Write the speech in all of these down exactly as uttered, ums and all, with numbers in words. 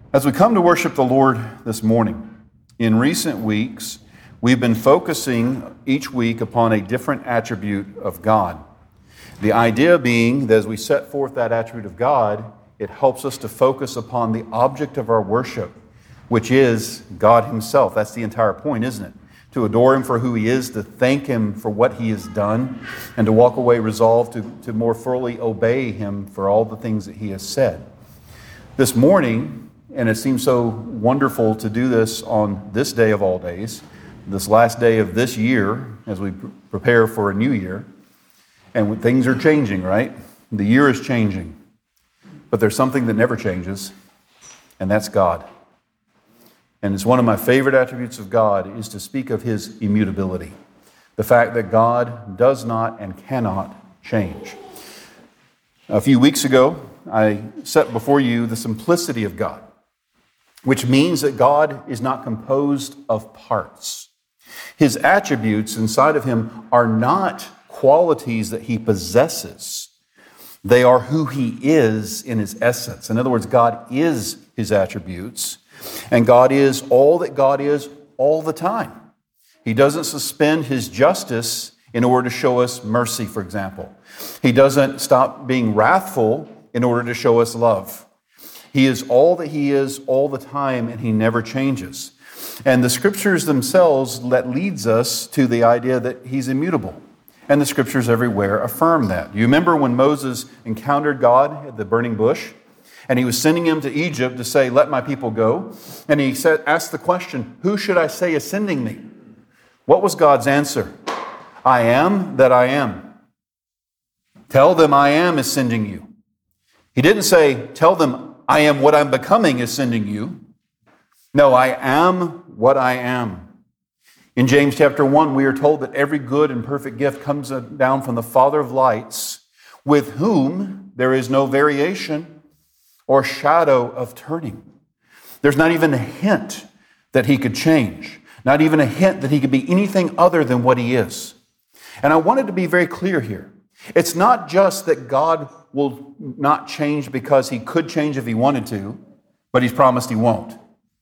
As we come to worship the Lord this morning, in recent weeks, we've been focusing each week upon a different attribute of God. The idea being that as we set forth that attribute of God, it helps us to focus upon the object of our worship, which is God Himself. That's the entire point, isn't it? To adore Him for who He is, to thank Him for what He has done, and to walk away resolved to, to more fully obey Him for all the things that He has said. This morning, and it seems so wonderful to do this on this day of all days, this last day of this year, as we pr- prepare for a new year. And when things are changing, right? The year is changing. But there's something that never changes, and that's God. And it's one of my favorite attributes of God is to speak of His immutability. The fact that God does not and cannot change. A few weeks ago, I set before you the simplicity of God, which means that God is not composed of parts. His attributes inside of Him are not qualities that He possesses. They are who He is in His essence. In other words, God is His attributes, and God is all that God is all the time. He doesn't suspend His justice in order to show us mercy, for example. He doesn't stop being wrathful in order to show us love. He is all that He is all the time, and He never changes. And the Scriptures themselves that leads us to the idea that He's immutable. And the Scriptures everywhere affirm that. You remember when Moses encountered God at the burning bush? And He was sending him to Egypt to say, let my people go. And He said, asked the question, who should I say is sending me? What was God's answer? I am that I am. Tell them I am is sending you. He didn't say, tell them I am what I'm becoming is sending you. No, I am what I am. In James chapter one, we are told that every good and perfect gift comes down from the Father of lights, with whom there is no variation or shadow of turning. There's not even a hint that He could change, not even a hint that He could be anything other than what He is. And I wanted to be very clear here. It's not just that God will not change because He could change if He wanted to, but He's promised He won't.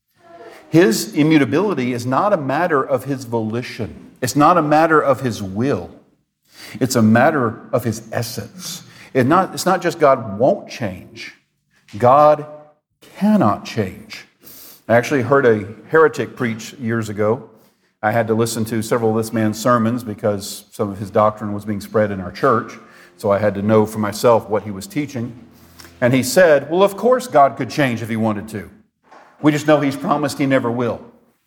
His immutability is not a matter of His volition. It's not a matter of His will. It's a matter of His essence. It's not, it's not just God won't change. God cannot change. I actually heard a heretic preach years ago. I had to listen to several of this man's sermons because some of his doctrine was being spread in our church. So I had to know for myself what he was teaching. And he said, well, of course God could change if He wanted to. We just know He's promised He never will.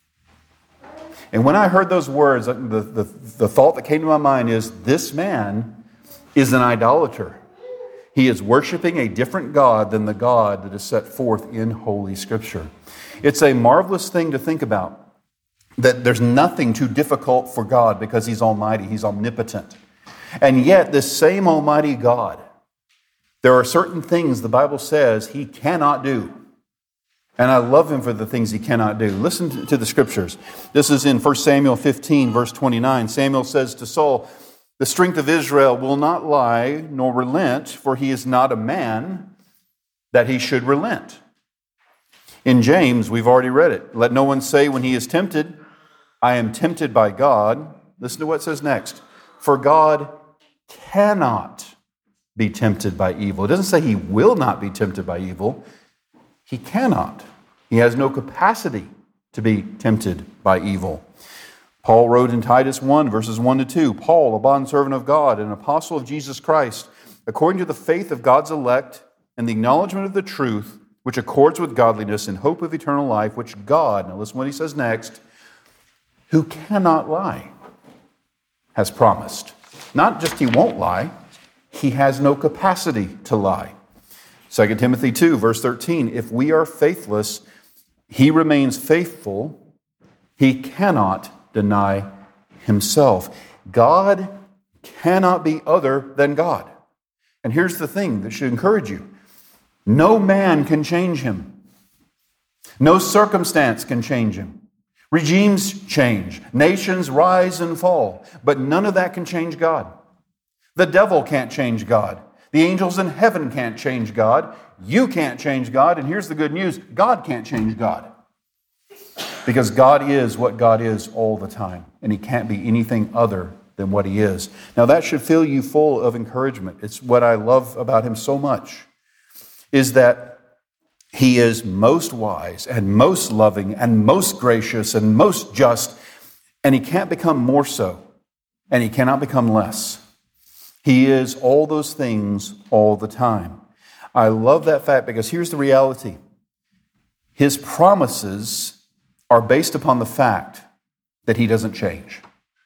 And when I heard those words, the, the, the thought that came to my mind is, this man is an idolater. He is worshiping a different God than the God that is set forth in Holy Scripture. It's a marvelous thing to think about, that there's nothing too difficult for God because He's almighty, He's omnipotent. And yet, this same almighty God, there are certain things the Bible says He cannot do. And I love Him for the things He cannot do. Listen to the Scriptures. This is in First Samuel fifteen, verse twenty-nine. Samuel says to Saul, the strength of Israel will not lie nor relent, for he is not a man that he should relent. In James, we've already read it. Let no one say when he is tempted, I am tempted by God. Listen to what it says next. For God cannot be tempted by evil. It doesn't say He will not be tempted by evil. He cannot. He has no capacity to be tempted by evil. Paul wrote in Titus one, verses one to two, Paul, a bondservant of God, an apostle of Jesus Christ, according to the faith of God's elect and the acknowledgement of the truth, which accords with godliness in hope of eternal life, which God, now listen what he says next, who cannot lie, has promised. Not just He won't lie, He has no capacity to lie. Second Timothy two, verse thirteen, if we are faithless, He remains faithful. He cannot deny Himself. God cannot be other than God. And here's the thing that should encourage you. No man can change Him. No circumstance can change Him. Regimes change. Nations rise and fall. But none of that can change God. The devil can't change God. The angels in heaven can't change God. You can't change God. And here's the good news. God can't change God. Because God is what God is all the time. And He can't be anything other than what He is. Now that should fill you full of encouragement. It's what I love about Him so much, is that He is most wise and most loving and most gracious and most just. And He can't become more so. And He cannot become less. He is all those things all the time. I love that fact because here's the reality. His promises are based upon the fact that He doesn't change.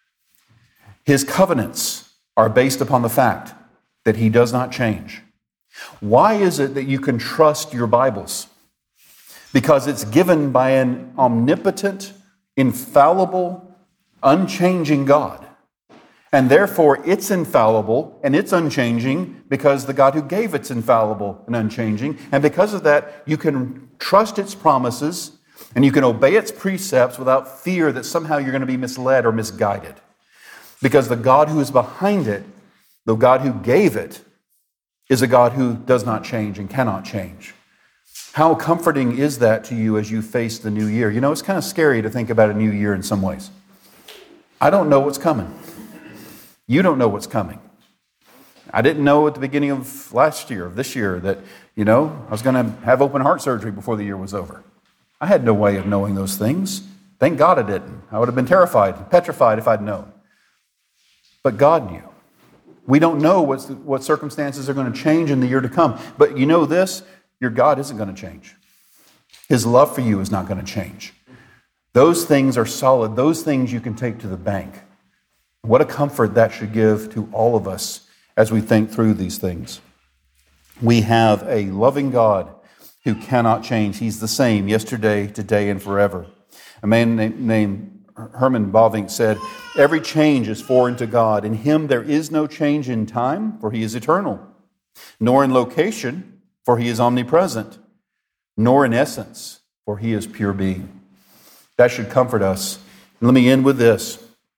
His covenants are based upon the fact that He does not change. Why is it that you can trust your Bibles? Because it's given by an omnipotent, infallible, unchanging God. And therefore, it's infallible and it's unchanging because the God who gave it's infallible and unchanging. And because of that, you can trust its promises and you can obey its precepts without fear that somehow you're going to be misled or misguided. Because the God who is behind it, the God who gave it, is a God who does not change and cannot change. How comforting is that to you as you face the new year? You know, it's kind of scary to think about a new year in some ways. I don't know what's coming. You don't know what's coming. I didn't know at the beginning of last year, of this year, that, you know, I was going to have open heart surgery before the year was over. I had no way of knowing those things. Thank God I didn't. I would have been terrified, petrified if I'd known. But God knew. We don't know what's, what circumstances are going to change in the year to come. But you know this, your God isn't going to change. His love for you is not going to change. Those things are solid. Those things you can take to the bank. What a comfort that should give to all of us as we think through these things. We have a loving God who cannot change. He's the same yesterday, today, and forever. A man named Herman Bavinck said, "Every change is foreign to God. In Him there is no change in time, for He is eternal, nor in location, for He is omnipresent, nor in essence, for He is pure being." That should comfort us. And let me end with this.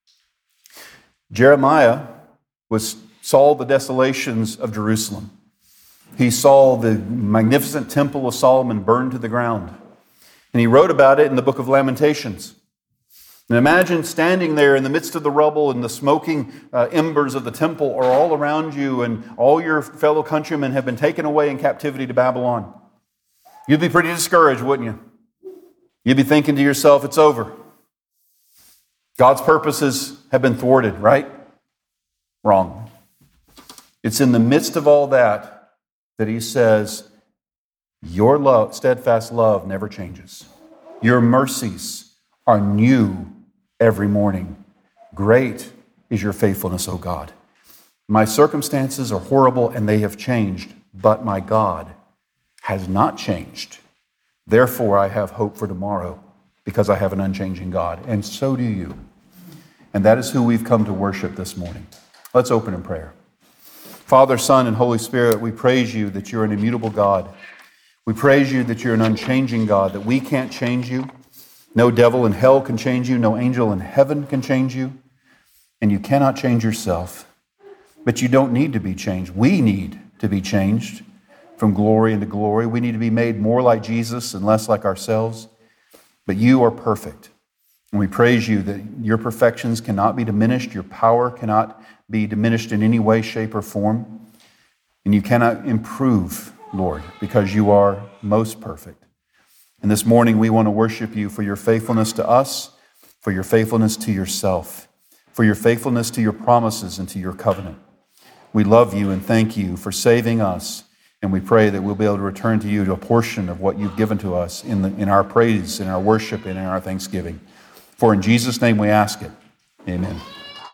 Jeremiah was, saw the desolations of Jerusalem. He saw the magnificent temple of Solomon burned to the ground. And he wrote about it in the book of Lamentations. And imagine standing there in the midst of the rubble and the smoking uh, embers of the temple are all around you and all your fellow countrymen have been taken away in captivity to Babylon. You'd be pretty discouraged, wouldn't you? You'd be thinking to yourself, it's over. God's purposes have been thwarted, right? Wrong. It's in the midst of all that that He says, your love, steadfast love never changes. Your mercies are new every morning. Great is your faithfulness, O God. My circumstances are horrible and they have changed, but my God has not changed. Therefore, I have hope for tomorrow because I have an unchanging God, and so do you. And that is who we've come to worship this morning. Let's open in prayer. Father, Son, and Holy Spirit, we praise You that You're an immutable God. We praise You that You're an unchanging God, that we can't change You. No devil in hell can change You. No angel in heaven can change You. And You cannot change Yourself. But You don't need to be changed. We need to be changed from glory into glory. We need to be made more like Jesus and less like ourselves. But You are perfect. And we praise You that Your perfections cannot be diminished. Your power cannot be diminished in any way, shape, or form. And You cannot improve, Lord, because You are most perfect. And this morning we want to worship You for Your faithfulness to us, for Your faithfulness to Yourself, for Your faithfulness to Your promises and to Your covenant. We love You and thank You for saving us. And we pray that we'll be able to return to You to a portion of what You've given to us in, the, in our praise, in our worship, and in our thanksgiving. For in Jesus' name we ask it. Amen.